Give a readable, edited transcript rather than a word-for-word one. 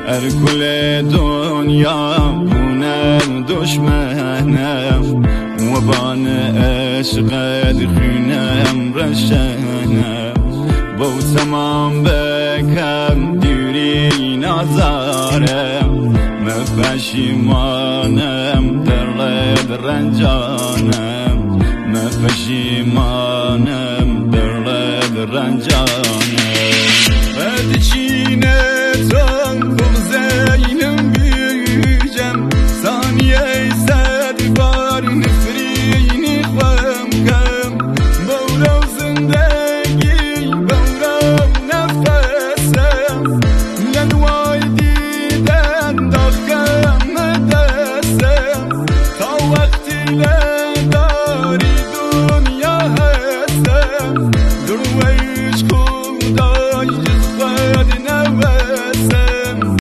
كل دنيا بونم دشمنم وبان عشقت خونم رشنم بو تمام بکم دیری نظارم مفشیمانم درد رنجانم مفشیمانم درد رنجانم